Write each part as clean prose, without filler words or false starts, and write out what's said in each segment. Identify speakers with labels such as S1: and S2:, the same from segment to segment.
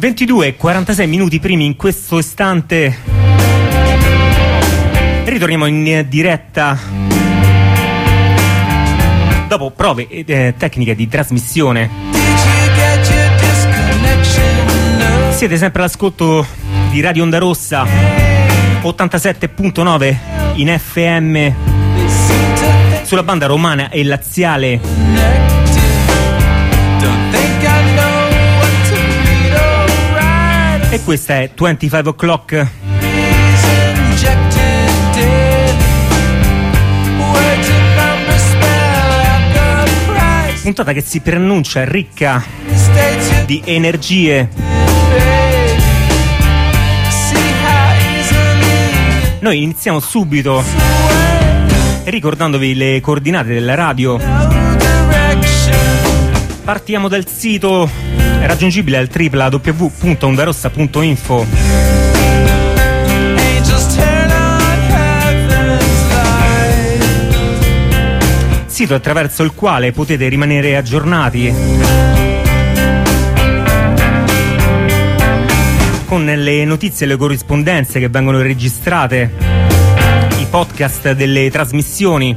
S1: 22:46 primi in questo istante. Ritorniamo in diretta dopo prove tecniche di trasmissione. Siete sempre all'ascolto di Radio Onda Rossa 87.9 in FM sulla banda romana e laziale. E questa è 25 O'Clock. Puntata che si preannuncia ricca di energie. Noi iniziamo subito ricordandovi le coordinate della radio. Partiamo dal sito raggiungibile al www.ondarossa.info, sito attraverso il quale potete rimanere aggiornati con le notizie e le corrispondenze che vengono registrate, i podcast delle trasmissioni.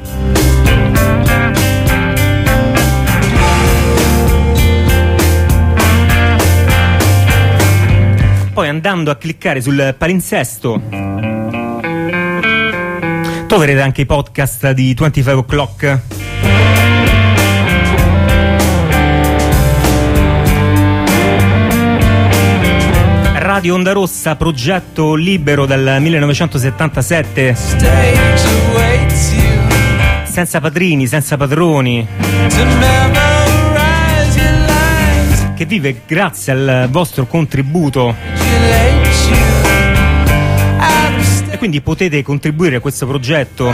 S1: Poi andando a cliccare sul palinsesto troverete anche i podcast di 25 O'Clock. Radio Onda Rossa, progetto libero dal 1977, senza padrini, senza padroni, che vive grazie al vostro contributo, e quindi potete contribuire a questo progetto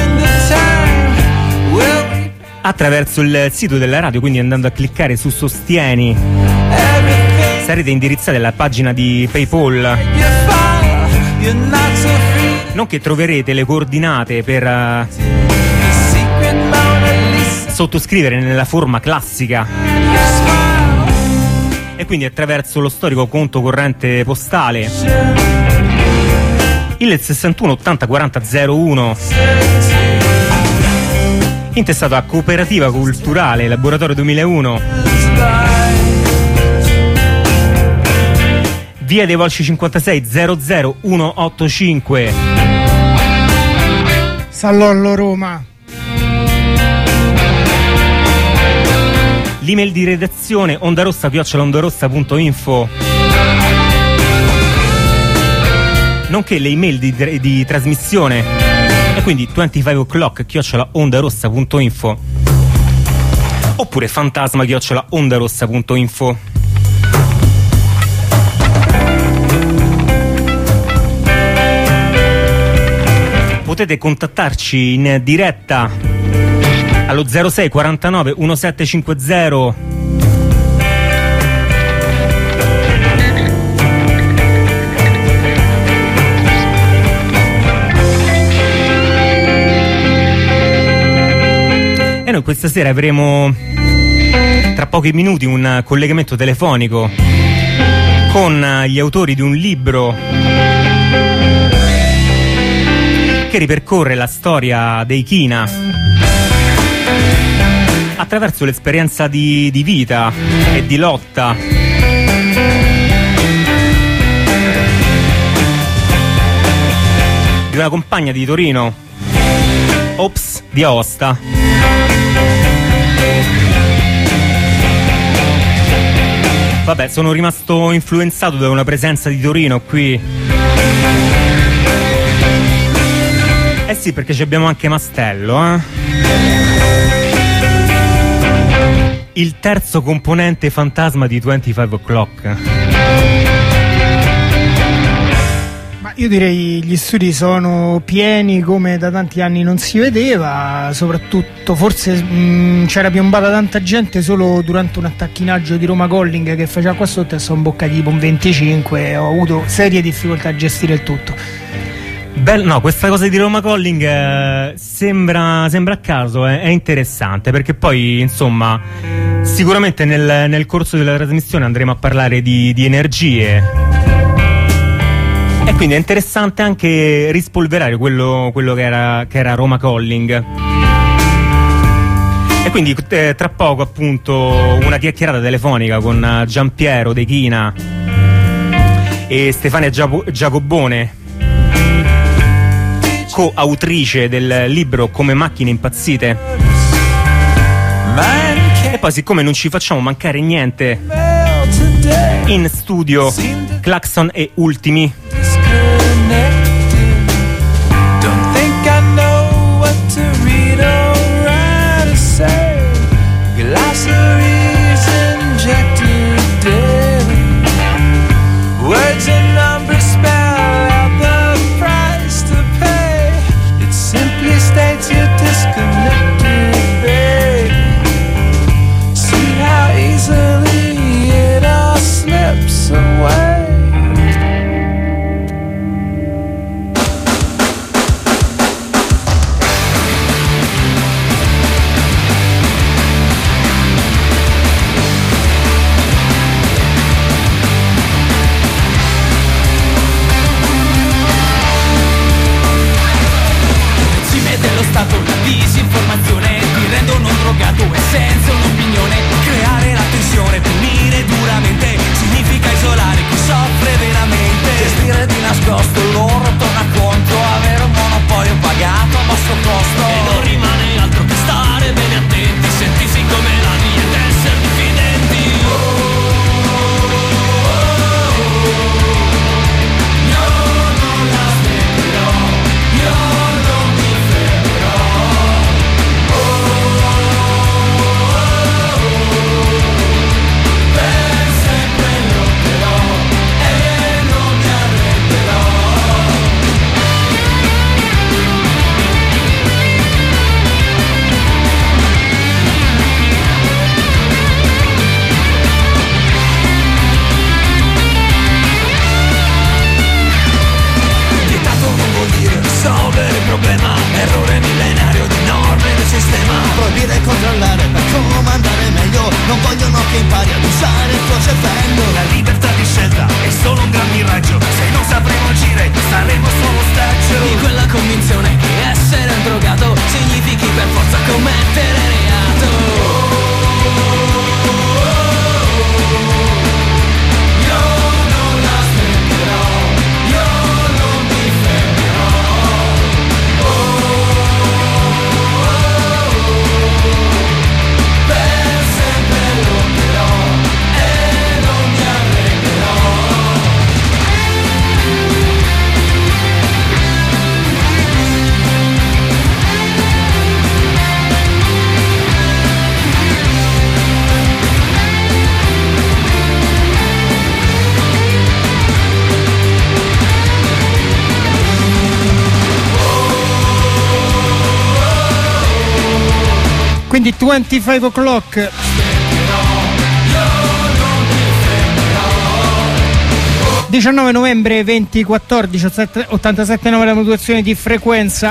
S1: attraverso il sito della radio, quindi andando a cliccare su Sostieni sarete indirizzati alla pagina di PayPal, nonché troverete le coordinate per sottoscrivere nella forma classica, e quindi attraverso lo storico conto corrente postale il 61 80 40 01, intestato a Cooperativa Culturale Laboratorio 2001, Via dei Volsci 56 00185,
S2: Sallollo, Roma.
S1: L'email di redazione ondarossa@ondarossa.info, nonché le email di trasmissione, e quindi 25 O'Clock@ondarossa.info oppure fantasma@ondarossa.info. Potete contattarci in diretta allo 06 49 1750. E noi questa sera avremo tra pochi minuti un collegamento telefonico con gli autori di un libro che ripercorre la storia dei China attraverso l'esperienza di vita e di lotta di una compagna di Torino, Ops di Aosta. Vabbè, sono rimasto influenzato da una presenza di Torino qui. Eh sì, perché ci abbiamo anche Mastello, il terzo componente fantasma di 25 O'Clock.
S2: Ma io direi gli studi sono pieni come da tanti anni non si vedeva, soprattutto forse c'era piombata tanta gente solo durante un attacchinaggio di Roma Calling che faceva qua sotto, e sono imboccati tipo un 25 e ho avuto serie difficoltà a gestire il tutto.
S1: No, questa cosa di Roma Calling sembra a caso, è interessante, perché poi insomma Sicuramente nel corso della trasmissione andremo a parlare di energie, e quindi è interessante anche rispolverare quello che era Roma Calling. E quindi tra poco appunto una chiacchierata telefonica con Giampiero De China e Stefania Giacobone, coautrice del libro Come macchine impazzite. E poi, siccome non ci facciamo mancare niente, in studio Claxon e Ultimi.
S3: Words and numbers spell out the price to pay. It simply states you're disconnected, babe. See how easily it all slips away. Una disinformazione ti rendono un drogato e senza un'opinione. Creare la tensione, punire duramente significa isolare chi soffre veramente. Gestire di nascosto il loro torna contro, avere un monopolio pagato a basso costo. E non rimane altro che stare bene attenti, sentirsi come la via ed essere diffidenti. Io non la smetterò, io non mi fermerò. Per sempre lotterò e non mi arrenderò. Vietato non vuol dire risolvere il problema, errore millenario di norme del sistema. Proibire e controllare per comandare meglio, non vogliono che impari ad usare il tuo cervello. La libertà di scelta è solo un gran miraggio, se non sapremo agire saremo solo ostaggio di quella convinzione che essere un drogato significhi per forza commettere reato. Io non la smetterò, io non mi fermerò. Per sempre lotterò e non mi arrenderò.
S2: Quindi 25 o'clock. 19 novembre 2014, 87,9 la modulazione di frequenza.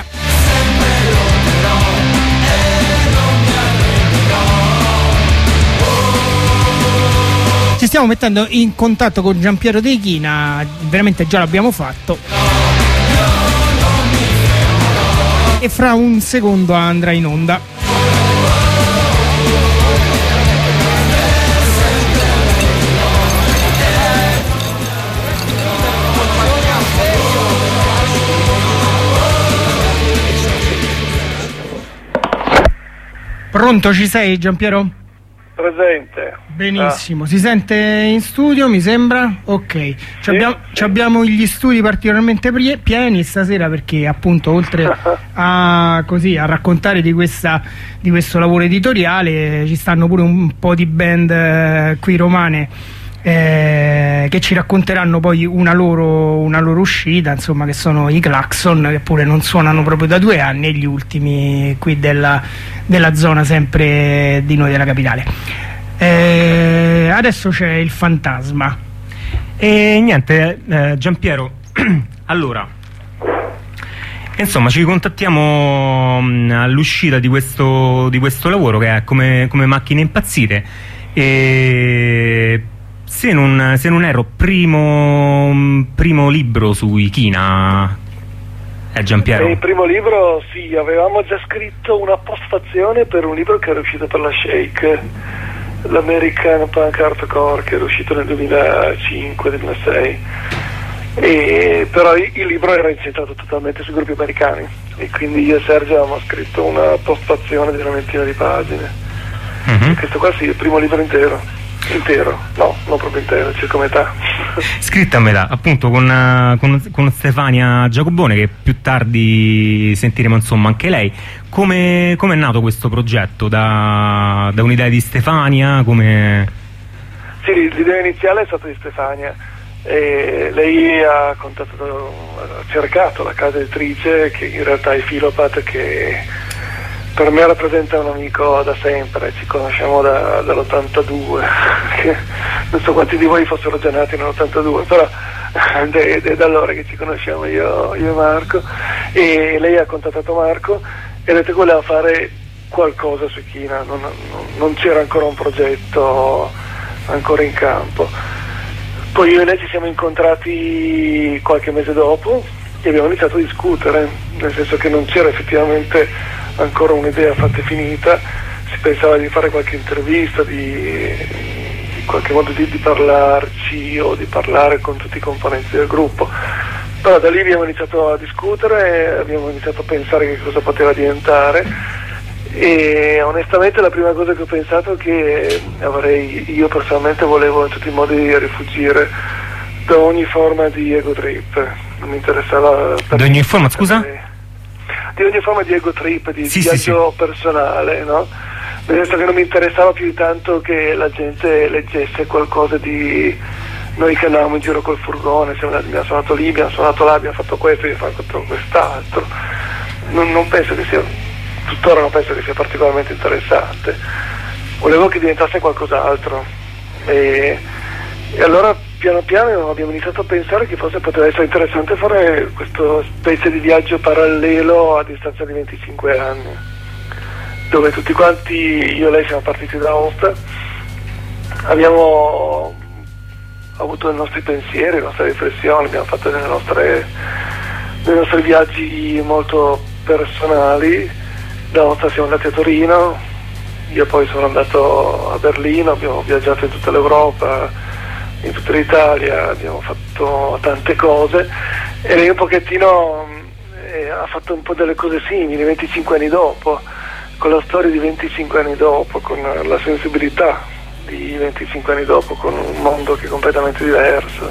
S2: Ci stiamo mettendo in contatto con Giampiero De China, veramente già l'abbiamo fatto. E fra un secondo andrà in onda. Pronto, ci sei Giampiero?
S4: Presente.
S2: Benissimo, si sente in studio mi sembra? Ok,
S4: Sì.
S2: abbiamo gli studi particolarmente pieni stasera perché appunto oltre a raccontare di questo lavoro editoriale ci stanno pure un po' di band qui romane che ci racconteranno poi una loro uscita, insomma, che sono i Claxon, che pure non suonano proprio da 2 anni, e gli ultimi qui della zona sempre di noi della capitale. Adesso c'è il fantasma
S1: E niente, Giampiero, allora Insomma, ci contattiamo all'uscita di questo lavoro, che è come macchine impazzite, e se non erro, primo libro su Ichina, Giampiero.
S4: Il primo libro, sì, avevamo già scritto una postfazione per un libro che era uscito per la Shake, l'American Punk Hardcore, che era uscito nel 2005-2006. Però il libro era incentrato totalmente sui gruppi americani, e quindi io e Sergio avevamo scritto una postfazione di una ventina di pagine. Questo qua sì, il primo libro intero, no, non proprio intero, circa metà.
S1: Scritta a metà, appunto, con Stefania Giacobone, che più tardi sentiremo, insomma, anche lei. Come è nato questo progetto? Da un'idea di Stefania?
S4: Sì, l'idea iniziale è stata di Stefania. Lei ha cercato la casa editrice, che in realtà è Filopat, che per me rappresenta un amico da sempre. Ci conosciamo dall'82, non so quanti di voi fossero già nati nell'82, però è da allora che ci conosciamo io e Marco, e lei ha contattato Marco e ha detto che voleva fare qualcosa su Ichina. Non c'era ancora un progetto ancora in campo. Poi io e lei ci siamo incontrati qualche mese dopo e abbiamo iniziato a discutere, nel senso che non c'era effettivamente ancora un'idea fatta e finita. Si pensava di fare qualche intervista, di qualche modo di parlarci o di parlare con tutti i componenti del gruppo. Però da lì abbiamo iniziato a discutere, abbiamo iniziato a pensare che cosa poteva diventare, e onestamente la prima cosa che ho pensato è che io personalmente volevo in tutti i modi rifuggire da ogni forma di ego trip. Non mi interessava.
S1: Da ogni forma, scusa?
S4: Di ogni forma di ego trip, di viaggio personale, no? Nel senso che non mi interessava più di tanto che la gente leggesse qualcosa di noi che andavamo in giro col furgone, abbiamo suonato lì, abbiamo suonato là, abbiamo fatto questo, abbiamo fatto quest'altro. Non penso che sia, tuttora non penso che sia particolarmente interessante. Volevo che diventasse qualcos'altro, e allora piano piano abbiamo iniziato a pensare che forse poteva essere interessante fare questa specie di viaggio parallelo a distanza di 25 anni, dove tutti quanti, io e lei, siamo partiti da Aosta, abbiamo avuto i nostri pensieri, le nostre riflessioni, abbiamo fatto dei nostri viaggi molto personali. Da Aosta siamo andati a Torino, io poi sono andato a Berlino, abbiamo viaggiato in tutta l'Europa, in tutta l'Italia, abbiamo fatto tante cose, e lei un pochettino ha fatto un po' delle cose simili 25 anni dopo, con la storia di 25 anni dopo, con la sensibilità di 25 anni dopo, con un mondo che è completamente diverso.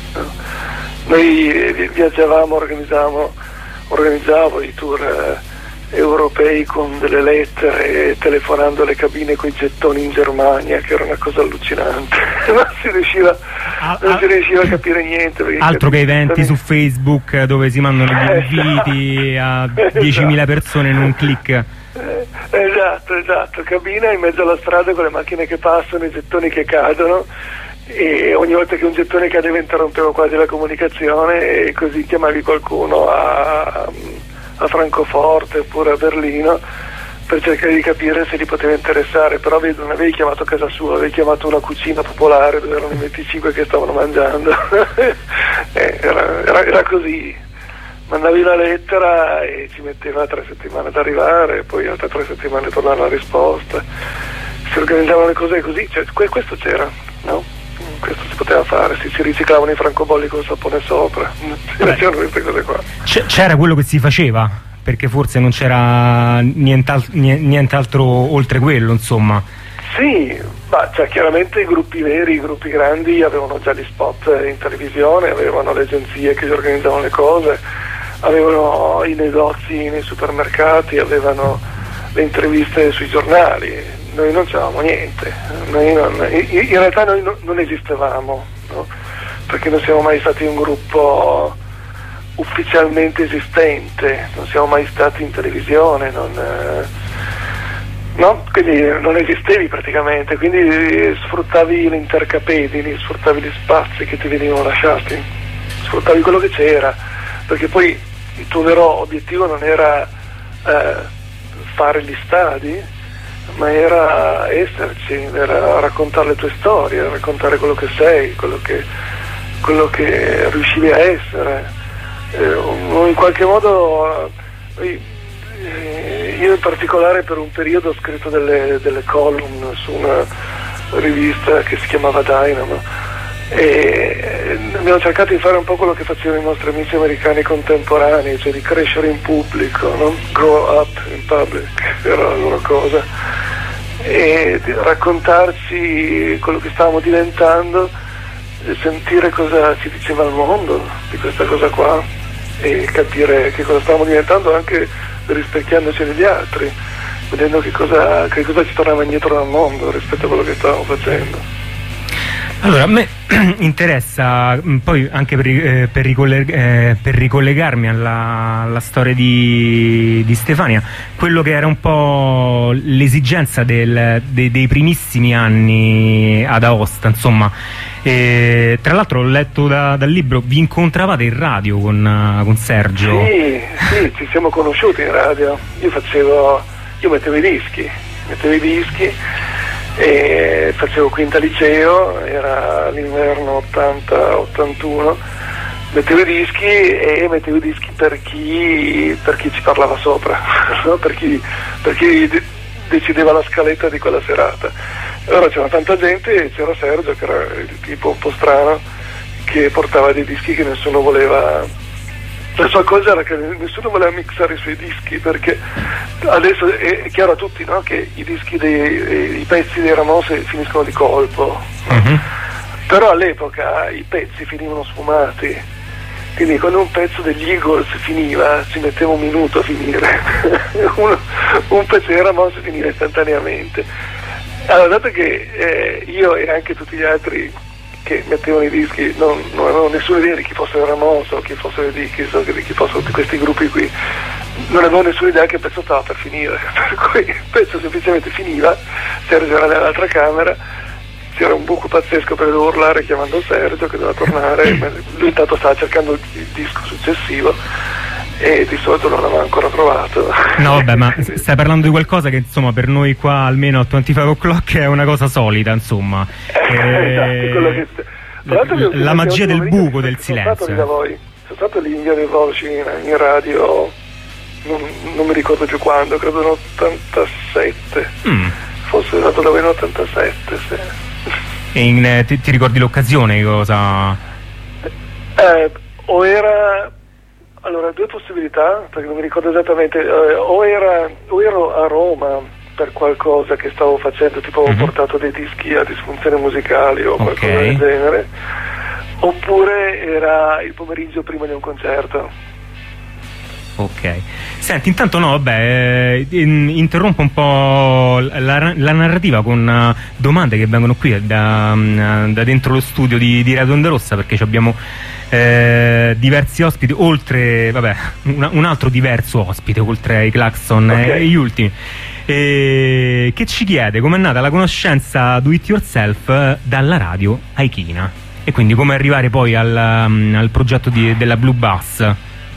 S4: Noi viaggiavamo, organizzavo i tour europei con delle lettere, telefonando alle cabine con i gettoni in Germania, che era una cosa allucinante. Non si riusciva a capire niente.
S1: Altro che eventi su Facebook dove si mandano gli inviti a 10.000 persone in un click.
S4: Esatto, cabina in mezzo alla strada con le macchine che passano, i gettoni che cadono, e ogni volta che un gettone cadeva interrompevo quasi la comunicazione, e così chiamavi qualcuno a Francoforte oppure a Berlino per cercare di capire se li poteva interessare. Però non avevi chiamato a casa sua, avevi chiamato una cucina popolare dove erano i 25 che stavano mangiando. Era così. Mandavi la lettera e ci metteva 3 settimane ad arrivare, poi altre 3 settimane tornava la risposta. Si organizzavano le cose così, cioè, questo c'era, no? Questo si poteva fare, si riciclavano i francobolli con sapone sopra, c'erano queste cose qua.
S1: C'era quello che si faceva, perché forse non c'era nient'altro oltre quello, insomma.
S4: Sì, ma cioè, chiaramente i gruppi veri, i gruppi grandi avevano già gli spot in televisione, avevano le agenzie che organizzavano le cose, avevano i negozi nei supermercati, avevano le interviste sui giornali. Noi non c'avevamo niente, in realtà noi non esistevamo, no? Perché non siamo mai stati un gruppo ufficialmente esistente, non siamo mai stati in televisione, no? Quindi non esistevi praticamente, quindi sfruttavi l'intercapedini, sfruttavi gli spazi che ti venivano lasciati, sfruttavi quello che c'era, perché poi il tuo vero obiettivo non era fare gli stadi, ma era esserci, era raccontare le tue storie, raccontare quello che sei, quello che riuscivi a essere. In qualche modo io in particolare per un periodo ho scritto delle column su una rivista che si chiamava Dynamo e abbiamo cercato di fare un po' quello che facevano i nostri amici americani contemporanei, cioè di crescere in pubblico, no? Grow up in public era la loro cosa, e di raccontarci quello che stavamo diventando, sentire cosa ci diceva il mondo di questa cosa qua e capire che cosa stavamo diventando, anche rispecchiandoci negli altri, vedendo che cosa ci tornava indietro dal mondo rispetto a quello che stavamo facendo.
S1: Allora, a me interessa poi anche per ricollegarmi alla storia di Stefania, quello che era un po' l'esigenza dei primissimi anni ad Aosta, insomma. Tra l'altro ho letto dal libro, vi incontravate in radio con Sergio?
S4: Sì, ci siamo conosciuti in radio. Io mettevo i dischi e facevo quinta liceo, era l'inverno 80-81, mettevo i dischi per chi ci parlava sopra, no? per chi decideva la scaletta di quella serata. Allora c'era tanta gente e c'era Sergio, che era il tipo un po' strano, che portava dei dischi che nessuno voleva. La sua cosa era che nessuno voleva mixare i suoi dischi, perché adesso è chiaro a tutti, no? Che i dischi i pezzi dei Ramones finiscono di colpo,
S1: Uh-huh.
S4: Però all'epoca i pezzi finivano sfumati, quindi quando un pezzo degli Eagles finiva ci metteva un minuto a finire. un pezzo dei Ramones finiva istantaneamente. Allora, dato che io e anche tutti gli altri che mettevano i dischi non avevano nessuna idea di chi fosse il Ramones o chi fosse i Dickies o di chi fossero tutti questi gruppi qui, non avevo nessuna idea che il pezzo stava per finire, per cui il pezzo semplicemente finiva, Sergio era nell'altra camera, c'era un buco pazzesco per urlare chiamando Sergio che doveva tornare, lui intanto stava cercando il disco successivo e di solito non l'aveva ancora trovato.
S1: No vabbè, ma stai parlando di qualcosa che insomma per noi qua almeno al 25 O'Clock è una cosa solita, insomma.
S4: Esatto,
S1: la magia del buco, del silenzio.
S4: Sono stato lì in Via dei Volsci in radio, non mi ricordo più quando, credo nell'87, forse è stato da voi nell'87, sì.
S1: E ti ricordi l'occasione, cosa?
S4: O era... Allora, due possibilità, perché non mi ricordo esattamente, o ero a Roma per qualcosa che stavo facendo, tipo ho portato dei dischi a Disfunzioni Musicali o qualcosa del genere, oppure era il pomeriggio prima di un concerto.
S1: Ok, senti, intanto no, vabbè, interrompo un po' la narrativa con domande che vengono qui da dentro lo studio di Radio Onda Rossa, perché abbiamo diversi ospiti, oltre, vabbè, un altro diverso ospite, oltre ai Claxon e gli ultimi, che ci chiede com'è nata la conoscenza do it yourself dalla radio Aikina, e quindi come arrivare poi al progetto della Blue Bass.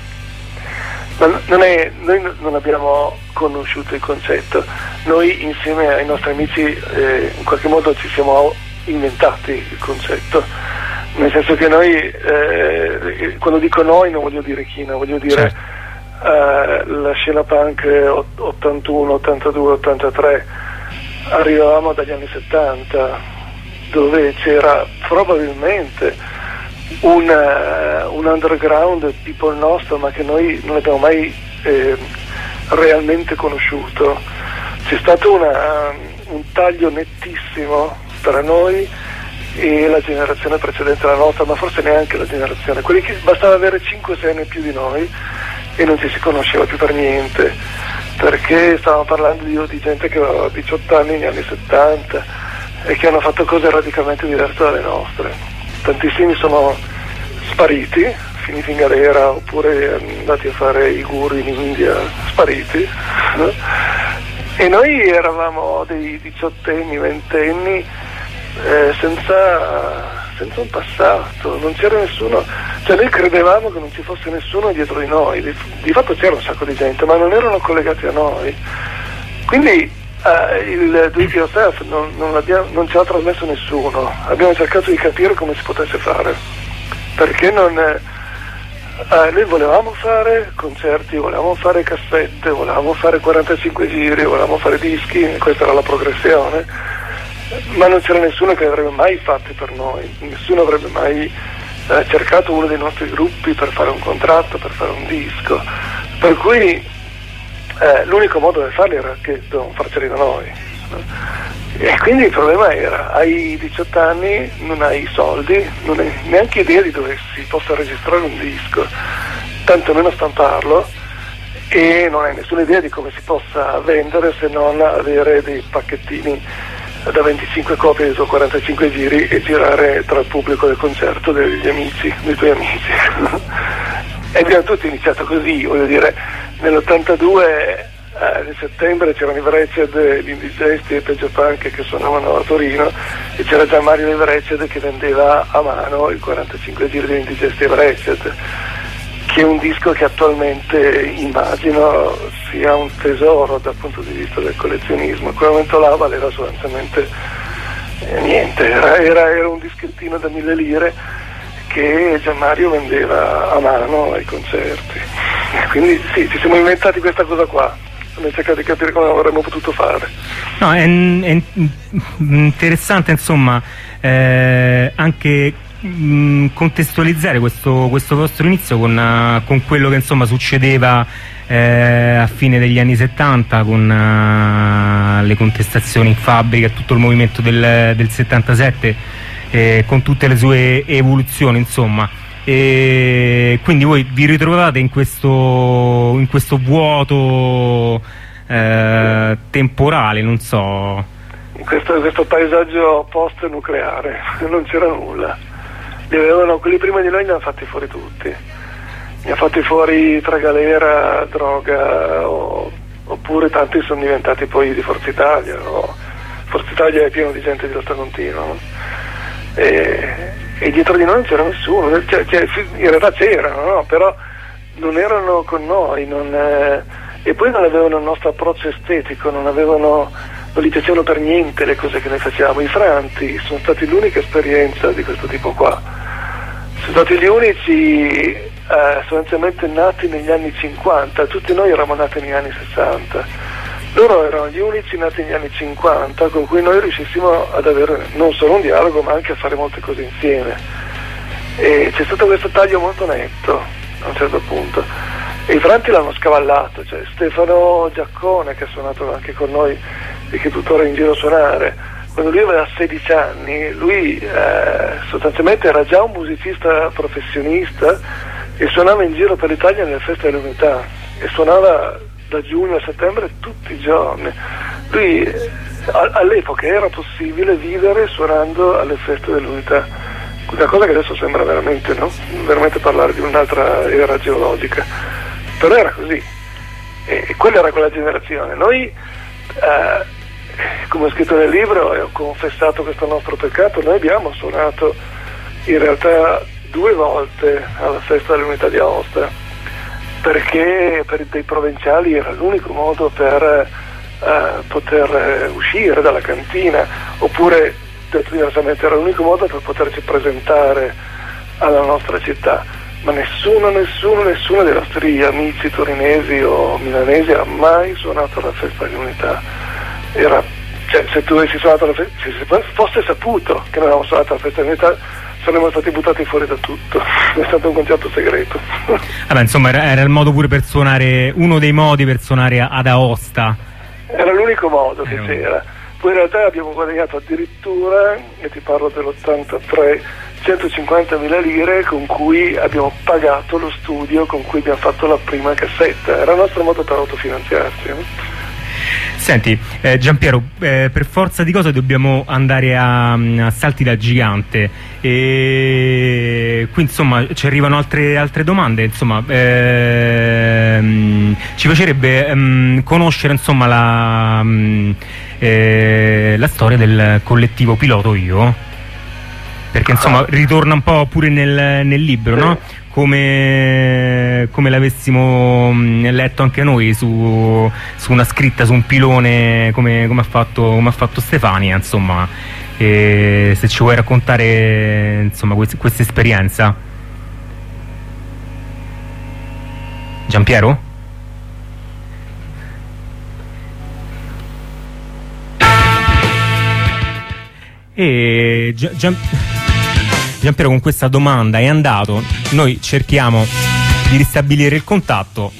S4: Noi non abbiamo conosciuto il concetto, noi insieme ai nostri amici in qualche modo ci siamo inventati il concetto, nel senso che noi, quando dico noi non voglio dire China, voglio dire la scena punk 81, 82, 83, arrivavamo dagli anni 70, dove c'era probabilmente un underground tipo il nostro, ma che noi non abbiamo mai realmente conosciuto. C'è stato un taglio nettissimo tra noi e la generazione precedente alla nostra, ma forse neanche la generazione, quelli che bastava avere 5-6 anni più di noi e non ci si conosceva più per niente, perché stavamo parlando di gente che aveva 18 anni negli anni 70 e che hanno fatto cose radicalmente diverse dalle nostre. Tantissimi sono spariti, finiti in galera oppure andati a fare i guru in India, spariti, no? E noi eravamo dei 18enni, 20enni senza senza un passato, non c'era nessuno, cioè noi credevamo che non ci fosse nessuno dietro di noi, di fatto c'era un sacco di gente, ma non erano collegati a noi. Quindi il Do It Yourself non ce l'ha trasmesso nessuno, abbiamo cercato di capire come si potesse fare, perché noi volevamo fare concerti, volevamo fare cassette, volevamo fare 45 giri, volevamo fare dischi, questa era la progressione, ma non c'era nessuno che avrebbe mai fatti per noi, nessuno avrebbe mai cercato uno dei nostri gruppi per fare un contratto, per fare un disco, per cui l'unico modo di farli era che dovevamo farceli da noi, no? E quindi il problema era, hai 18 anni, non hai soldi, non hai neanche idea di dove si possa registrare un disco, tantomeno stamparlo, e non hai nessuna idea di come si possa vendere se non avere dei pacchettini da 25 copie dei tuoi 45 giri e girare tra il pubblico del concerto degli amici, dei tuoi amici. E abbiamo tutti iniziato così, voglio dire, nell'82 nel settembre c'erano i Wretched, gli Indigesti e Peggio Punk che suonavano a Torino, e c'era già Mario Wretched che vendeva a mano il 45 giri degli Indigesti e Wretched, che è un disco che attualmente immagino sia un tesoro dal punto di vista del collezionismo. In quel momento là valeva sostanzialmente niente, era un dischettino da 1000 lire che Gianmario vendeva a mano ai concerti. Quindi sì, ci siamo inventati questa cosa qua, abbiamo cercato di capire come avremmo potuto fare. No,
S1: è interessante, insomma, anche contestualizzare questo vostro inizio con quello che insomma succedeva a fine degli anni 70 con le contestazioni in fabbrica e tutto il movimento del 77, con tutte le sue evoluzioni, insomma. E quindi voi vi ritrovate in questo vuoto temporale, non so,
S4: in questo paesaggio post nucleare. Non c'era nulla, quelli prima di noi li hanno fatti fuori tutti, li hanno fatti fuori tra galera, droga, oppure tanti sono diventati poi di Forza Italia, no? Forza Italia è pieno di gente di lotta continua, no? E dietro di noi non c'era nessuno, in realtà c'erano, no? Però non erano con noi, e poi non avevano il nostro approccio estetico, non gli piacevano per niente le cose che noi facevamo. I Franti sono stati l'unica esperienza di questo tipo qua, sono stati gli unici sostanzialmente nati negli anni 50, tutti noi eravamo nati negli anni 60. Loro erano gli unici nati negli anni 50 con cui noi riuscissimo ad avere non solo un dialogo ma anche a fare molte cose insieme, e c'è stato questo taglio molto netto a un certo punto, e i Franti l'hanno scavallato, cioè Stefano Giaccone, che ha suonato anche con noi e che tuttora è in giro a suonare, quando lui aveva 16 anni lui sostanzialmente era già un musicista professionista e suonava in giro per l'Italia nelle feste dell'unità, e suonava da giugno a settembre tutti i giorni. Lui all'epoca era possibile vivere suonando alle feste dell'unità, una cosa che adesso sembra veramente, no? Veramente parlare di un'altra era geologica, però era così, e quella era quella generazione. Noi come ho scritto nel libro e ho confessato questo nostro peccato, noi abbiamo suonato in realtà 2 volte alla festa dell'unità di Aosta, perché per dei provinciali era l'unico modo per poter uscire dalla cantina, oppure detto diversamente era l'unico modo per poterci presentare alla nostra città, ma nessuno dei nostri amici torinesi o milanesi ha mai suonato la festa dell'unità. Cioè, se tu avessi suonato la festa, se si fosse saputo che non avevamo suonato la festa dell'unità, saremmo stati buttati fuori da tutto. È stato un concerto segreto.
S1: Vabbè, insomma, era il modo pure per suonare, uno dei modi per suonare ad Aosta.
S4: Era l'unico modo che c'era. Poi in realtà abbiamo guadagnato addirittura, e ti parlo dell'83, 150.000 lire con cui abbiamo pagato lo studio con cui abbiamo fatto la prima cassetta. Era il nostro modo per autofinanziarci, no?
S1: Senti, Giampiero, per forza di cose dobbiamo andare a salti da gigante, e qui insomma ci arrivano altre domande, insomma, ci piacerebbe conoscere insomma la storia del collettivo Piloto Io. perché insomma ritorna un po' pure nel libro, no? Come l'avessimo letto anche noi su una scritta, su un pilone, come ha fatto Stefania, insomma. Se ci vuoi raccontare insomma questa esperienza, Giampiero? E Giampiero con questa domanda è andato, noi cerchiamo di ristabilire il contatto.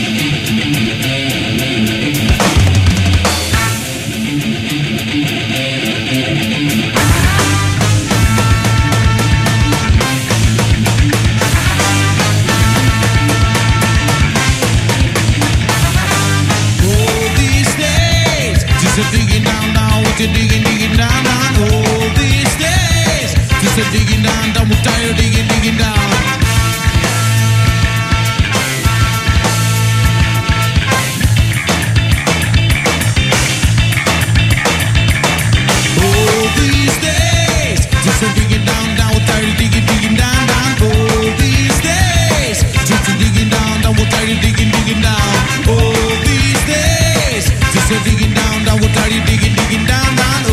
S5: Digging down all these days, just digging down, we're tired digging down. All these days, just digging down, we're tired digging down. All these days, just digging down, we're tired digging down. All these days, just digging down, we're tired digging down.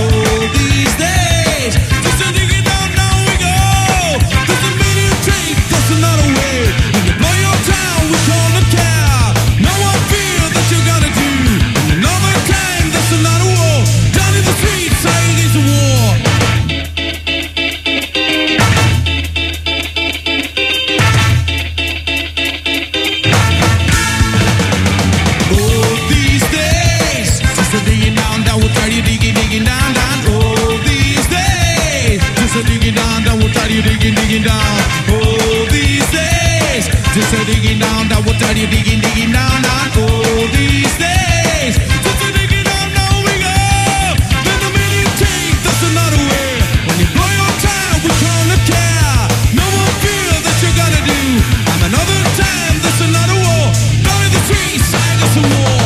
S5: Digging down, all these days. Just a digging down, that what are you digging down, all these days. Just a digging down, now we go. Then the minute you take, that's another way. When you blow your time, we gonna care. No one feel that you're gonna do. And another time, that's another war. Down in the streets, I got some more.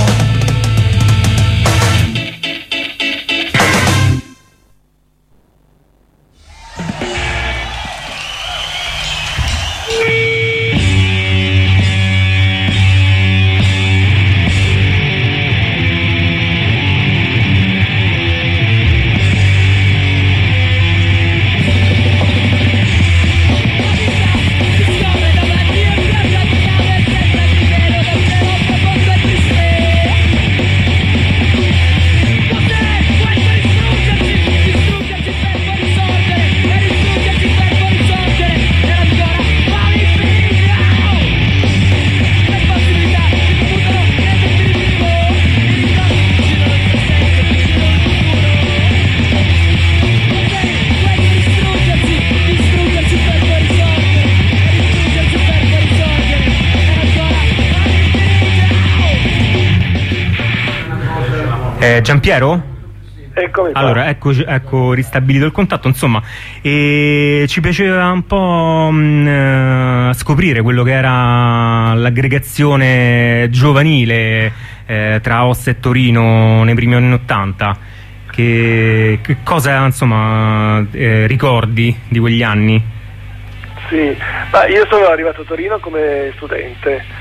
S1: Giampiero?
S4: Eccomi qua.
S1: Allora, ecco ristabilito il contatto, insomma, e ci piaceva un po' scoprire quello che era l'aggregazione giovanile tra Ossa e Torino nei primi anni '80. Che cosa, insomma, ricordi di quegli anni?
S4: Sì, ma io sono arrivato a Torino come studente.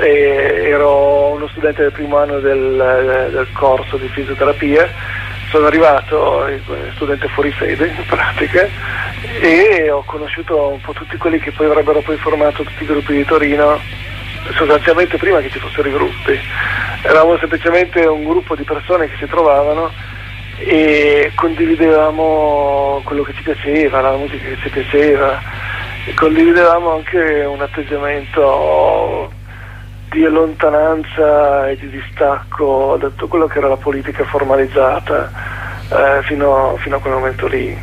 S4: Ero uno studente del primo anno del corso di fisioterapia, sono arrivato studente fuori sede in pratica e ho conosciuto un po' tutti quelli che poi avrebbero poi formato tutti i gruppi di Torino, sostanzialmente prima che ci fossero i gruppi. Eravamo semplicemente un gruppo di persone che si trovavano e condividevamo quello che ci piaceva, la musica che ci piaceva, e condividevamo anche un atteggiamento di lontananza e di distacco da tutto quello che era la politica formalizzata fino a quel momento lì.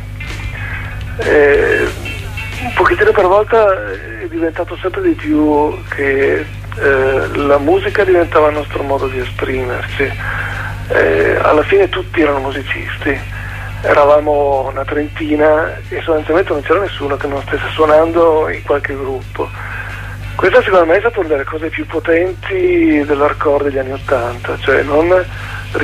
S4: Un pochettino per volta è diventato sempre di più che la musica diventava il nostro modo di esprimerci. Alla fine tutti erano musicisti, eravamo una trentina e sostanzialmente non c'era nessuno che non stesse suonando in qualche gruppo. Questa secondo me è stata una delle cose più potenti dell'hardcore degli anni '80, cioè non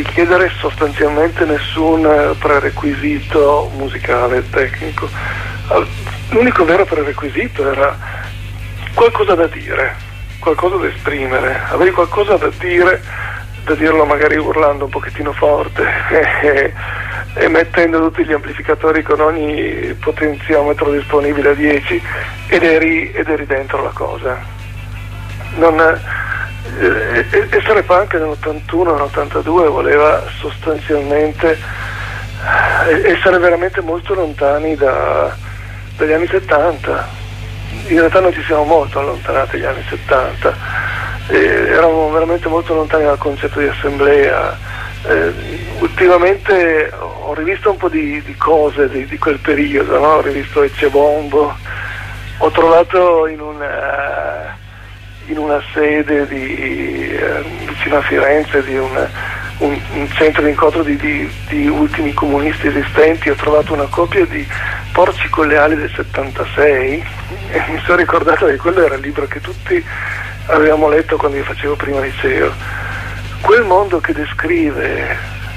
S4: richiedere sostanzialmente nessun prerequisito musicale, tecnico, l'unico vero prerequisito era qualcosa da dire, qualcosa da esprimere, avevi qualcosa da dire, da dirlo magari urlando un pochettino forte e mettendo tutti gli amplificatori con ogni potenziometro disponibile a 10 ed eri dentro la cosa. Essere punk nell'81, nell'82 voleva sostanzialmente essere veramente molto lontani dagli anni 70. In realtà noi ci siamo molto allontanati dagli anni 70, eravamo veramente molto lontani dal concetto di assemblea. Ultimamente ho rivisto un po' di cose di quel periodo, no? Ho rivisto Ecce Bombo, ho trovato in una sede vicino a Firenze di un centro di incontro di ultimi comunisti esistenti, ho trovato una copia di Porci con le ali del 76 e mi sono ricordato che quello era il libro che tutti avevamo letto quando io facevo prima liceo. Quel mondo che descrive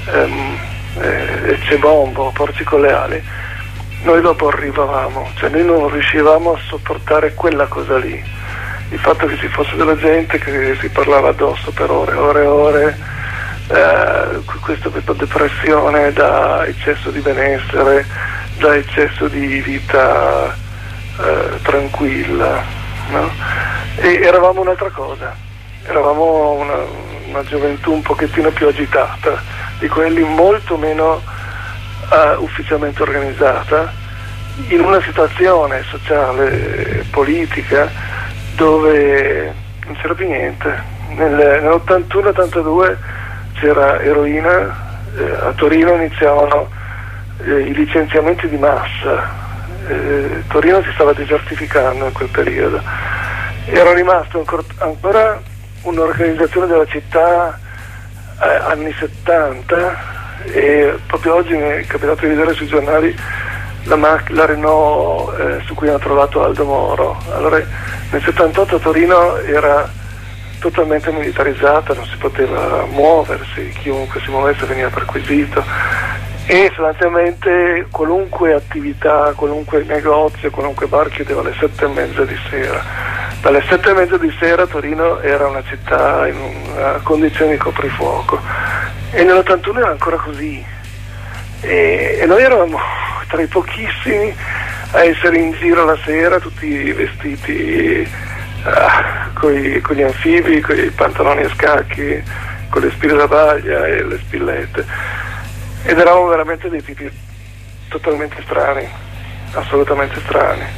S4: Ecce Bombo, Porci con le ali, noi dopo arrivavamo, cioè noi non riuscivamo a sopportare quella cosa lì, il fatto che ci fosse della gente che si parlava addosso per ore e ore, questa depressione da eccesso di benessere, da eccesso di vita tranquilla, no? E eravamo un'altra cosa, eravamo una gioventù un pochettino più agitata di quelli, molto meno ufficialmente organizzata, in una situazione sociale, politica, dove non c'era più niente. Nell'81-82 c'era eroina, a Torino iniziavano i licenziamenti di massa, Torino si stava desertificando in quel periodo, era rimasto ancora un'organizzazione della città anni 70, e proprio oggi mi è capitato di vedere sui giornali la Renault su cui hanno trovato Aldo Moro. Allora, nel 78 Torino era totalmente militarizzata, non si poteva muoversi, chiunque si muovesse veniva perquisito, e sostanzialmente qualunque attività, qualunque negozio, qualunque bar chiudeva alle 7:30 di sera. Dalle 7:30 di sera Torino era una città in una condizione di coprifuoco, e nell'81 era ancora così, e noi eravamo tra i pochissimi a essere in giro la sera tutti vestiti con gli anfibi, con i pantaloni a scacchi, con le spille da baglia e le spillette, ed eravamo veramente dei tipi totalmente strani, assolutamente strani.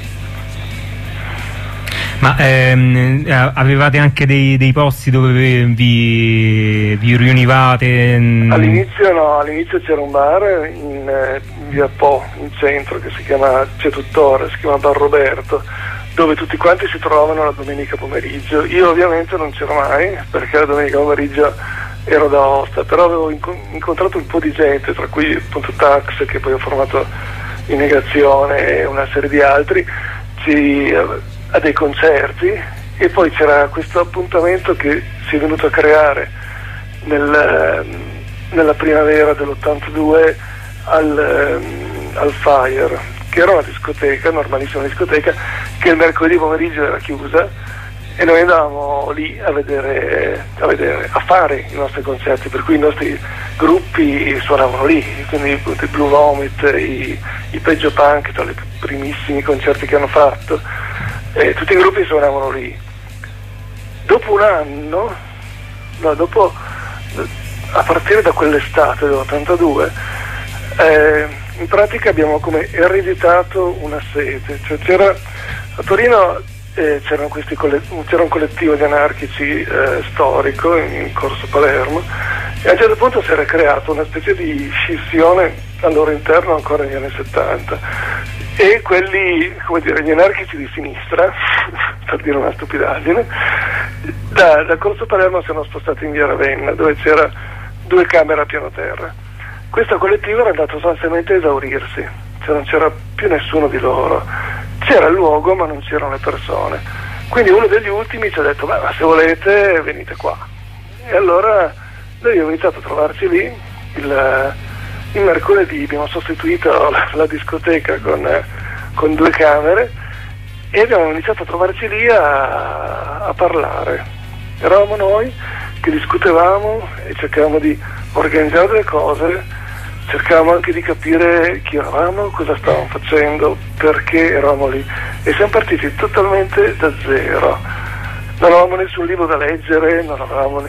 S1: Ma avevate anche dei posti dove vi riunivate?
S4: All'inizio no, all'inizio c'era un bar in via Po, in centro, che c'è tuttora, si chiama Bar Roberto, dove tutti quanti si trovano la domenica pomeriggio. Io ovviamente non c'ero mai, perché la domenica pomeriggio ero da Aosta, però avevo incontrato un po' di gente, tra cui appunto Tax, che poi ho formato in Negazione, e una serie di altri, a dei concerti, e poi c'era questo appuntamento che si è venuto a creare nella primavera dell'82 al Fire, che era una discoteca, normalissima discoteca, che il mercoledì pomeriggio era chiusa, e noi andavamo lì a fare i nostri concerti, per cui i nostri gruppi suonavano lì, quindi i Blue Vomit, i Peggio Punk, tra i primissimi concerti che hanno fatto, tutti i gruppi suonavano lì. Dopo un anno, a partire da quell'estate dell'82, in pratica abbiamo come ereditato una sede, cioè a Torino c'era un collettivo di anarchici storico in Corso Palermo, e a un certo punto si era creata una specie di scissione al loro interno ancora negli anni 70, e quelli, come dire, gli anarchici di sinistra, per dire una stupidaggine, da Corso Palermo sono spostati in via Ravenna, dove c'era 2 camere a piano terra. Questo collettivo era andato sostanzialmente a esaurirsi, cioè non c'era più nessuno di loro, c'era il luogo ma non c'erano le persone, quindi uno degli ultimi ci ha detto: ma se volete venite qua. E allora noi abbiamo iniziato a trovarci lì. Il mercoledì abbiamo sostituito la discoteca con con 2 camere, e abbiamo iniziato a trovarci lì a parlare. Eravamo noi che discutevamo e cercavamo di organizzare le cose, cercavamo anche di capire chi eravamo, cosa stavamo facendo, perché eravamo lì, e siamo partiti totalmente da zero. Non avevamo nessun libro da leggere, non avevamo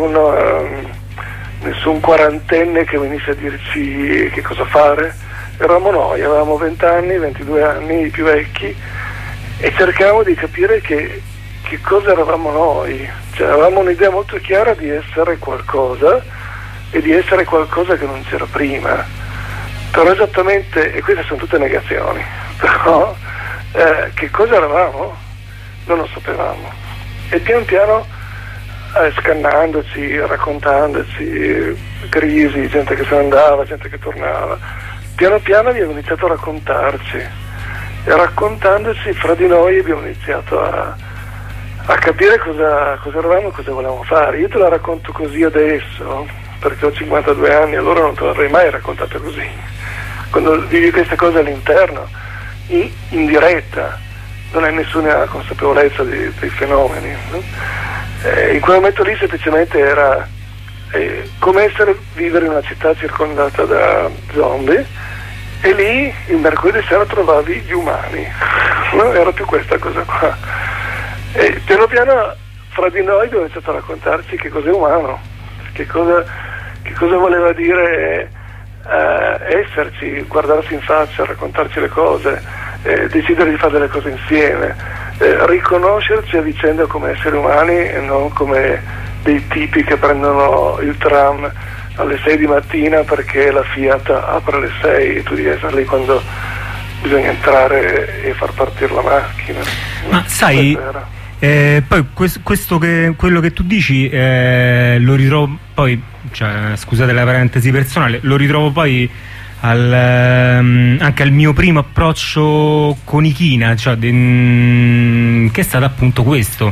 S4: nessun quarantenne che venisse a dirci che cosa fare. Eravamo noi, avevamo 20 anni, 22 anni, i più vecchi, e cercavamo di capire che cosa eravamo noi. Cioè, avevamo un'idea molto chiara di essere qualcosa, e di essere qualcosa che non c'era prima. Però esattamente, e queste sono tutte negazioni, però che cosa eravamo non lo sapevamo. E pian piano, scannandoci, raccontandoci, crisi, gente che se ne andava, gente che tornava, piano piano abbiamo iniziato a raccontarci, e raccontandoci fra di noi abbiamo iniziato a capire cosa eravamo e cosa volevamo fare. Io te la racconto così adesso perché ho 52 anni, allora non te l'avrei mai raccontata così. Quando vivi queste cose all'interno, in diretta, non hai nessuna consapevolezza dei fenomeni, no? In quel momento lì semplicemente era come vivere in una città circondata da zombie, e lì il mercoledì sera trovavi gli umani, no? Era più questa cosa qua. E piano piano fra di noi abbiamo iniziato a raccontarci che cos'è umano, che cosa voleva dire esserci, guardarsi in faccia, raccontarci le cose, decidere di fare delle cose insieme, riconoscerci a vicenda come esseri umani e non come dei tipi che prendono il tram alle 6 di mattina perché la Fiat apre alle 6 e tu devi essere lì quando bisogna entrare e far partire la macchina.
S1: Ma sai, poi quello che tu dici lo ritrovo poi, cioè, scusate la parentesi personale, lo ritrovo poi anche al mio primo approccio con Ichina, cioè, che è stato appunto questo.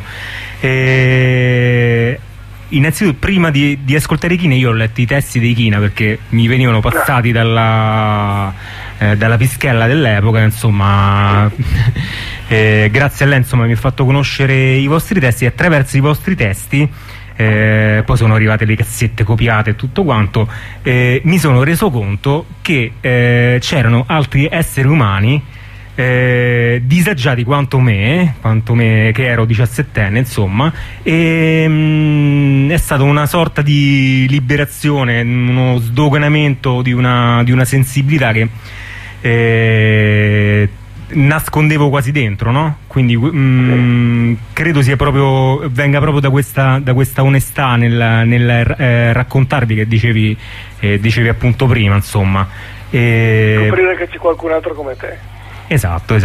S1: Innanzitutto, prima di ascoltare Ichina, io ho letto i testi di Ichina perché mi venivano passati dalla pischella dell'epoca, insomma. Grazie a lei, insomma, mi ha fatto conoscere i vostri testi, e attraverso i vostri testi poi sono arrivate le cassette copiate e tutto quanto, mi sono reso conto che c'erano altri esseri umani disagiati quanto me, che ero 17enne, insomma, e è stata una sorta di liberazione, uno sdoganamento di una sensibilità che nascondevo quasi dentro, no? Quindi credo venga proprio da questa onestà nel raccontarvi, che dicevi appunto prima, insomma.
S4: Scoprire che c'è qualcun altro come te.
S1: Esatto.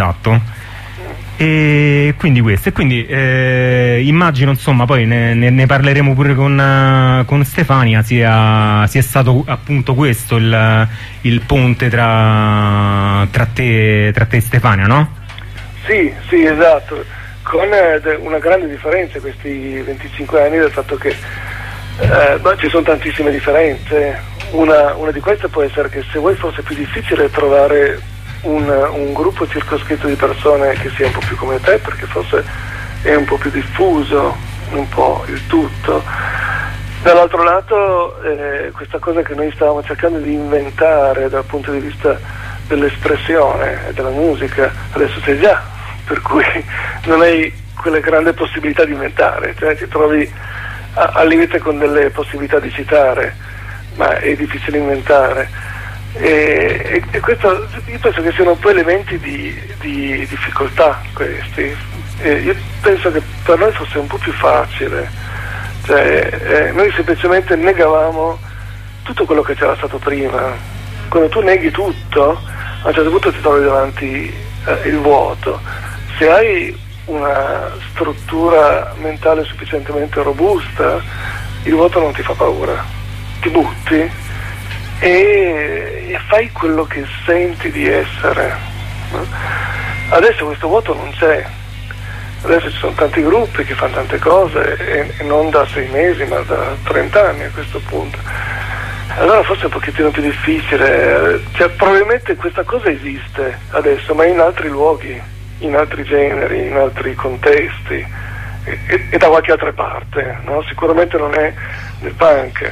S1: E quindi questo, e quindi immagino, insomma, poi ne parleremo pure con Stefania, sia stato appunto questo il ponte tra te e Stefania, no?
S4: Sì, esatto, con una grande differenza questi 25 anni, del fatto che ci sono tantissime differenze. Una di queste può essere che se vuoi fosse più difficile trovare un gruppo circoscritto di persone che sia un po' più come te, perché forse è un po' più diffuso un po' il tutto. Dall'altro lato questa cosa che noi stavamo cercando di inventare dal punto di vista dell'espressione e della musica, adesso c'è già, per cui non hai quelle grandi possibilità di inventare, cioè ti trovi al limite con delle possibilità di citare, ma è difficile inventare. E questo, io penso che siano un po' elementi di difficoltà questi. Io penso che per noi fosse un po' più facile, cioè noi semplicemente negavamo tutto quello che c'era stato prima. Quando tu neghi tutto, a un certo punto ti trovi davanti il vuoto. Se hai una struttura mentale sufficientemente robusta, il vuoto non ti fa paura, ti butti e fai quello che senti di essere. Adesso questo vuoto non c'è, adesso ci sono tanti gruppi che fanno tante cose, e non da 6 mesi ma da 30 anni a questo punto, allora forse è un pochettino più difficile, cioè, probabilmente questa cosa esiste adesso, ma in altri luoghi, in altri generi, in altri contesti e da qualche altra parte, no? Sicuramente non è nel punk.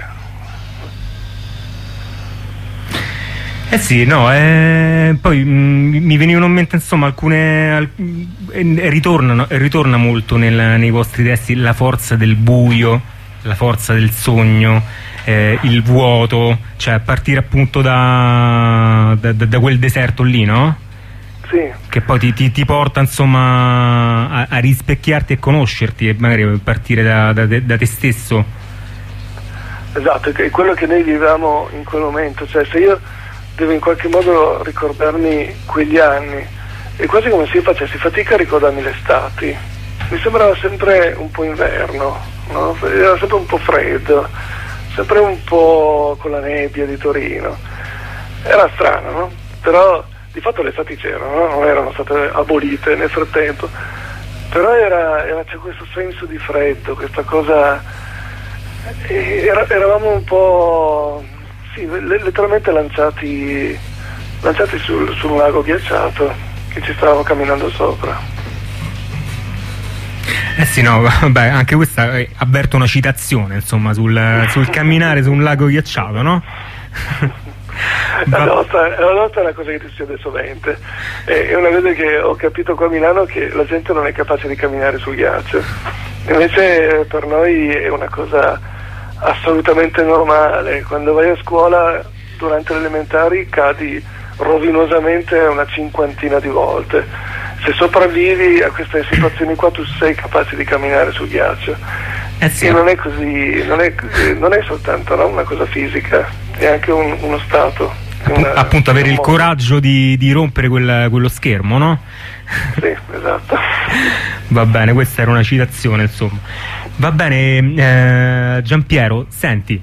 S1: Sì, no, poi mi venivano in mente insomma alcune ritorna molto nei vostri testi la forza del buio, la forza del sogno, il vuoto, cioè a partire appunto da quel deserto lì, no?
S4: Sì.
S1: Che poi ti porta insomma a rispecchiarti e conoscerti e magari partire da te stesso.
S4: Esatto, è quello che noi vivevamo in quel momento, cioè se io devo in qualche modo ricordarmi quegli anni, è quasi come se io facessi fatica a ricordarmi le estati, mi sembrava sempre un po' inverno, no? Era sempre un po' freddo, sempre un po' con la nebbia di Torino, era strano, no? Però di fatto le estati c'erano, no? Non erano state abolite nel frattempo, però c'è questo senso di freddo, questa cosa, eravamo un po', sì, letteralmente lanciati su un lago ghiacciato che ci stavamo camminando sopra.
S1: Sì, no, vabbè, anche questa avverto una citazione, insomma, sul camminare su un lago ghiacciato, no?
S4: La nostra è una cosa che ti succede sovente. È una cosa che ho capito qua a Milano, che la gente non è capace di camminare sul ghiaccio. Invece per noi è una cosa assolutamente normale. Quando vai a scuola durante le elementari cadi rovinosamente una cinquantina di volte. Se sopravvivi a queste situazioni qua tu sei capace di camminare sul ghiaccio.
S1: Sì.
S4: E non è così, non è soltanto, no, una cosa fisica, è anche uno stato.
S1: Appunto avere il coraggio di rompere quello schermo, no?
S4: Sì, esatto.
S1: Va bene, questa era una citazione, insomma. Va bene, Giampiero, senti,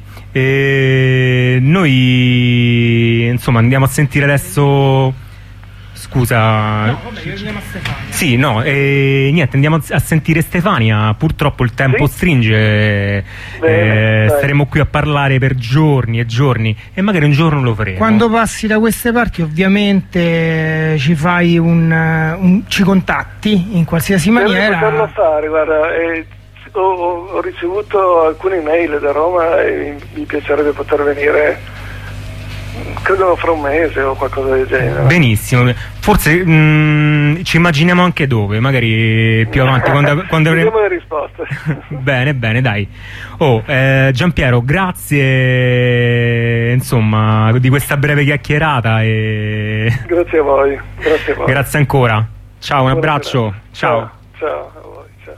S1: noi insomma andiamo a sentire adesso. Scusa.
S2: No, vabbè, io andiamo a Stefania.
S1: Sì, no, niente, andiamo a sentire Stefania. Purtroppo il tempo stringe.
S4: Bene,
S1: staremo qui a parlare per giorni e giorni e magari un giorno lo faremo.
S2: Quando passi da queste parti ovviamente ci fai ci contatti in qualsiasi maniera.
S4: Devo poterlo fare, guarda, ho ricevuto alcune email da Roma e mi piacerebbe poter venire, credo fra un mese o qualcosa del genere.
S1: Benissimo, forse ci immaginiamo anche dove, magari più avanti quando avremo.
S4: Vediamo le risposte.
S1: Bene, dai. Giampiero, grazie insomma di questa breve chiacchierata
S4: Grazie a voi.
S1: Grazie ancora. Ciao, un abbraccio.
S4: Ciao a voi, ciao.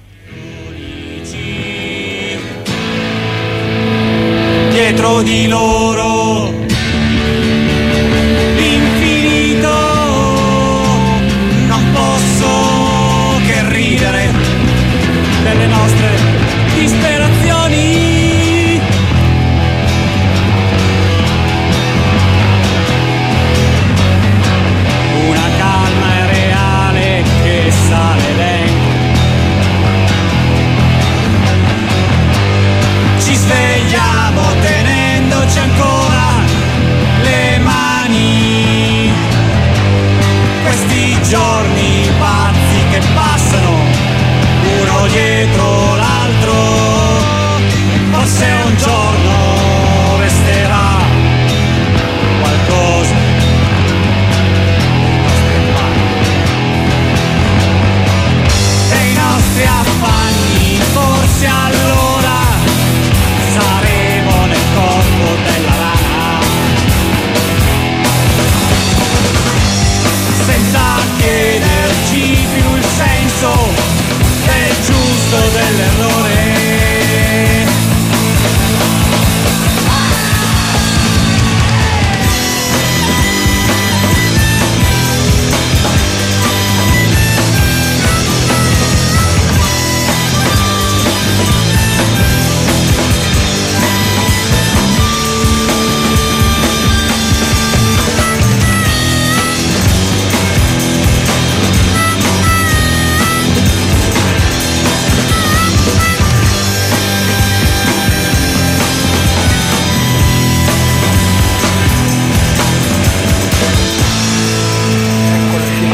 S3: Dietro di loro l'infinito, non posso che ridere delle nostre disperazioni. Una calma e reale che sale dentro, ci svegliamo tenendoci ancora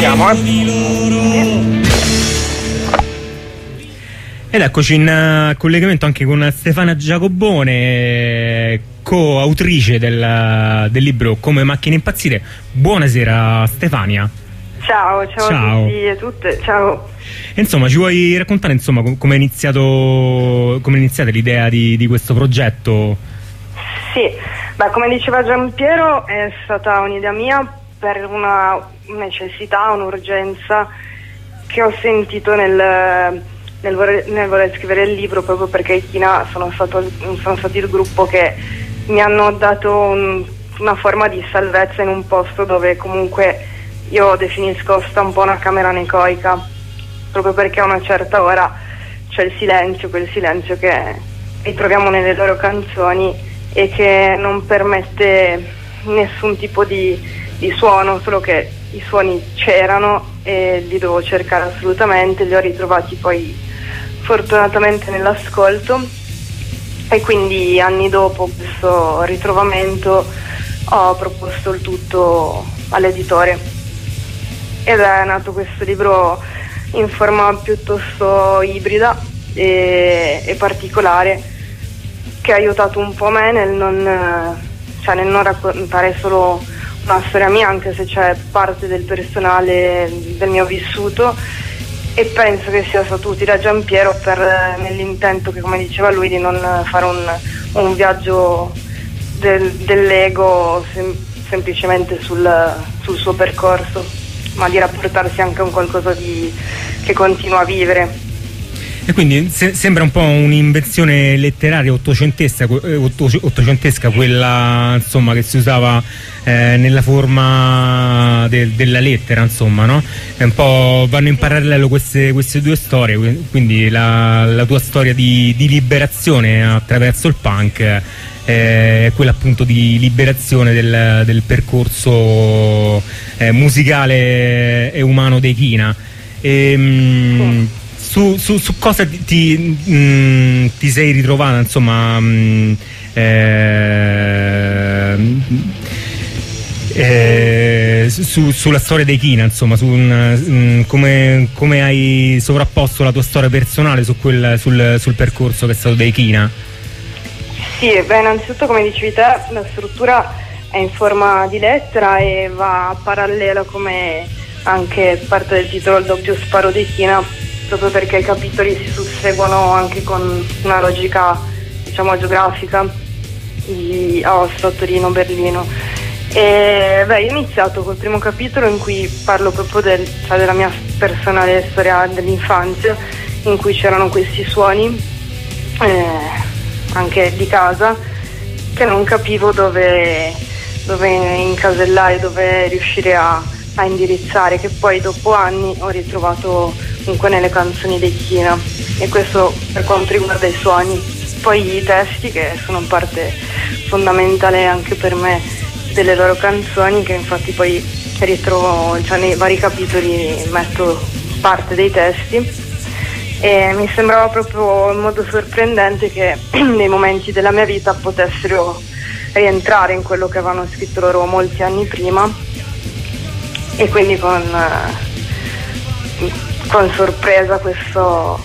S4: Sentiamo,
S1: Ed eccoci in collegamento anche con Stefania Giacobone, coautrice del libro Come macchine impazzite. Buonasera Stefania.
S6: Ciao a tutti e tutte, ciao.
S1: Insomma, ci vuoi raccontare insomma come è iniziata l'idea di questo progetto?
S6: Sì, come diceva Giampiero, è stata un'idea mia per una necessità, un'urgenza che ho sentito nel voler scrivere il libro, proprio perché i China sono stati il gruppo che mi hanno dato una forma di salvezza in un posto dove comunque io definisco sta un po' una camera anecoica, proprio perché a una certa ora c'è il silenzio, quel silenzio che ritroviamo nelle loro canzoni e che non permette nessun tipo di suono, solo che i suoni c'erano e li dovevo cercare assolutamente, li ho ritrovati poi fortunatamente nell'ascolto, e quindi anni dopo questo ritrovamento ho proposto il tutto all'editore ed è nato questo libro in forma piuttosto ibrida e particolare, che ha aiutato un po' me nel non raccontare solo una storia mia, anche se c'è parte del personale del mio vissuto, e penso che sia stato utile a Giampiero nell'intento che, come diceva lui, di non fare un viaggio dell'ego semplicemente sul suo percorso, ma di rapportarsi anche a un qualcosa che continua a vivere.
S1: E quindi sembra un po' un'invenzione letteraria ottocentesca, quella insomma che si usava nella forma della lettera, insomma, no? È un po' vanno in parallelo queste due storie, quindi la tua storia di liberazione attraverso il punk è quella appunto di liberazione del percorso musicale e umano dei China. Su cosa ti sei ritrovata, insomma, sulla storia dei China, insomma, come hai sovrapposto la tua storia personale sul percorso che è stato dei China?
S6: Sì, innanzitutto, come dicevi te, la struttura è in forma di lettera e va a parallelo, come anche parte del titolo, il doppio sparo dei China, proprio perché i capitoli si susseguono anche con una logica, diciamo, geografica di Aosta, Torino, Berlino. E io ho iniziato col primo capitolo in cui parlo proprio della mia personale storia dell'infanzia, in cui c'erano questi suoni anche di casa che non capivo dove incasellare, dove riuscire a indirizzare, che poi dopo anni ho ritrovato comunque nelle canzoni dei China, e questo per quanto riguarda i suoni. Poi i testi, che sono parte fondamentale anche per me delle loro canzoni, che infatti poi ritrovo, nei vari capitoli metto parte dei testi, e mi sembrava proprio in modo sorprendente che nei momenti della mia vita potessero rientrare in quello che avevano scritto loro molti anni prima, e quindi con sorpresa questo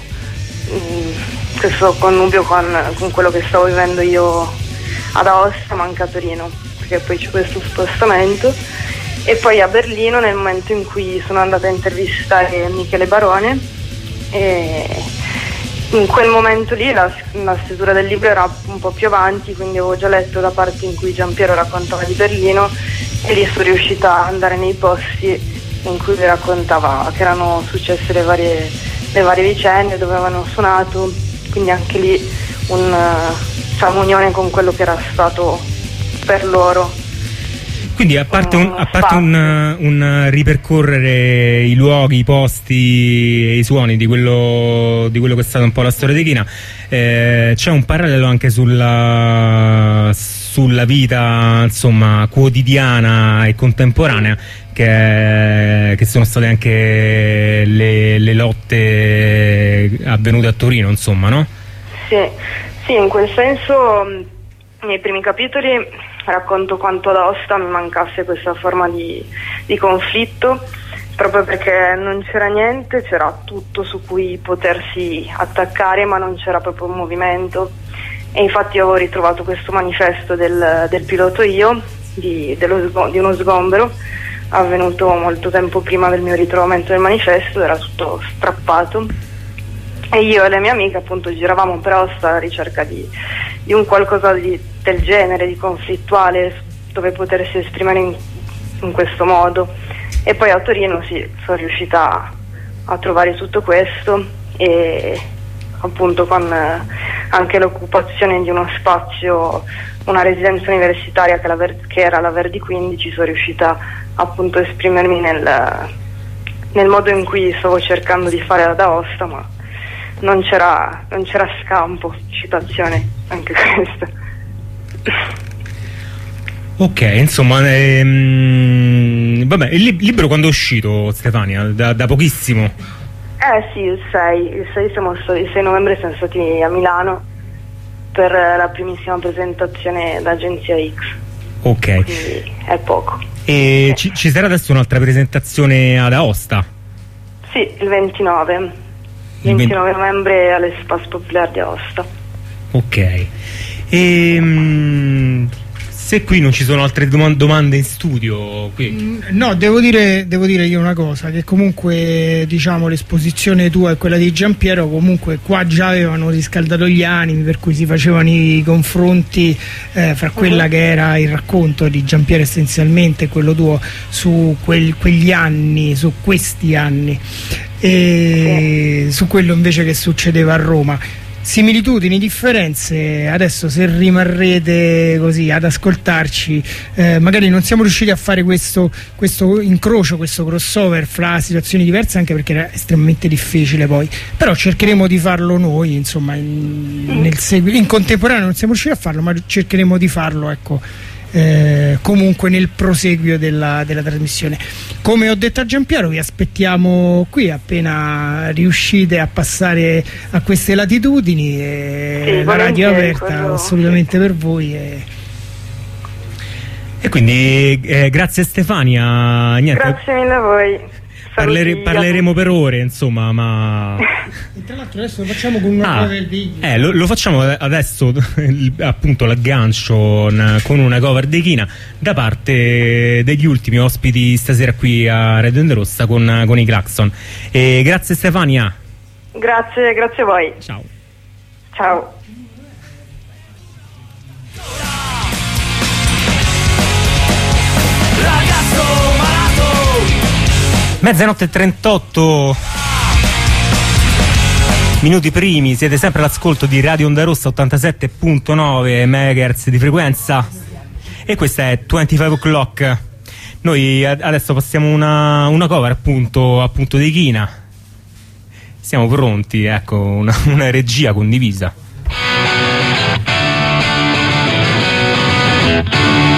S6: connubio con quello che stavo vivendo io ad Aosta, ma anche a Torino, perché poi c'è questo spostamento, e poi a Berlino nel momento in cui sono andata a intervistare Michele Barone, e in quel momento lì la stesura del libro era un po' più avanti, quindi avevo già letto la parte in cui Giampiero raccontava di Berlino, e lì sono riuscita ad andare nei posti in cui mi raccontava che erano successe le varie vicende, dove avevano suonato, quindi anche lì un'unione con quello che era stato per loro.
S1: Quindi a parte un ripercorrere i luoghi, i posti e i suoni di quello che è stata un po' la storia di China, c'è un parallelo anche sulla vita, insomma, quotidiana e contemporanea, che sono state anche le lotte avvenute a Torino, insomma, no?
S6: Sì, in quel senso nei primi capitoli racconto quanto ad Aosta mi mancasse questa forma di conflitto, proprio perché non c'era niente, c'era tutto su cui potersi attaccare, ma non c'era proprio un movimento. E infatti avevo ritrovato questo manifesto del piloto io, di uno sgombero avvenuto molto tempo prima del mio ritrovamento del manifesto, era tutto strappato, e io e le mie amiche appunto giravamo per Aosta alla ricerca di un qualcosa del genere, di conflittuale, dove potersi esprimere in questo modo. E poi a Torino sono riuscita a trovare tutto questo, e appunto con anche l'occupazione di uno spazio, una residenza universitaria che era la Verdi 15, sono riuscita appunto a esprimermi nel modo in cui stavo cercando di fare ad Aosta, ma non c'era scampo, citazione anche questa.
S1: Ok, insomma, vabbè, il libro quando è uscito, Stefania? Da pochissimo?
S6: Sì, il 6 novembre siamo stati a Milano per la primissima presentazione d'Agenzia X.
S1: Ok.
S6: Quindi è poco.
S1: E ci sarà adesso un'altra presentazione ad Aosta?
S6: Sì, il 29 novembre all'Espace Popolare di Aosta.
S1: Ok. Se qui non ci sono altre domande in studio qui.
S2: No, devo dire io una cosa, che comunque diciamo l'esposizione tua e quella di Giampiero comunque qua già avevano riscaldato gli animi, per cui si facevano i confronti fra quella che era il racconto di Giampiero essenzialmente e quello tuo su quegli anni, su questi anni, e su quello invece che succedeva a Roma. Similitudini, differenze, adesso se rimarrete così ad ascoltarci, magari non siamo riusciti a fare questo incrocio, questo crossover fra situazioni diverse, anche perché era estremamente difficile poi, però cercheremo di farlo noi, insomma, in contemporanea non siamo riusciti a farlo, ma cercheremo di farlo, ecco, comunque nel proseguio della trasmissione. Come ho detto a Giampiero, vi aspettiamo qui appena riuscite a passare a queste latitudini, e la radio è aperta assolutamente per voi, e quindi grazie Stefania. Niente,
S6: grazie mille a voi.
S1: Parleremo per ore, insomma, ma
S2: e tra l'altro adesso lo facciamo con una cover di Ghina.
S1: Lo facciamo adesso appunto l'aggancio con una cover di Ghina da parte degli ultimi ospiti stasera qui a Radio Onda Rossa con i Claxon. Grazie Stefania.
S6: Grazie a voi.
S1: Ciao. Mezzanotte e 38 minuti primi, siete sempre all'ascolto di Radio Onda Rossa 87.9 MHz di frequenza, e questa è 25 O'Clock. Noi adesso passiamo una cover appunto di Ghina. Siamo pronti, ecco, una regia condivisa.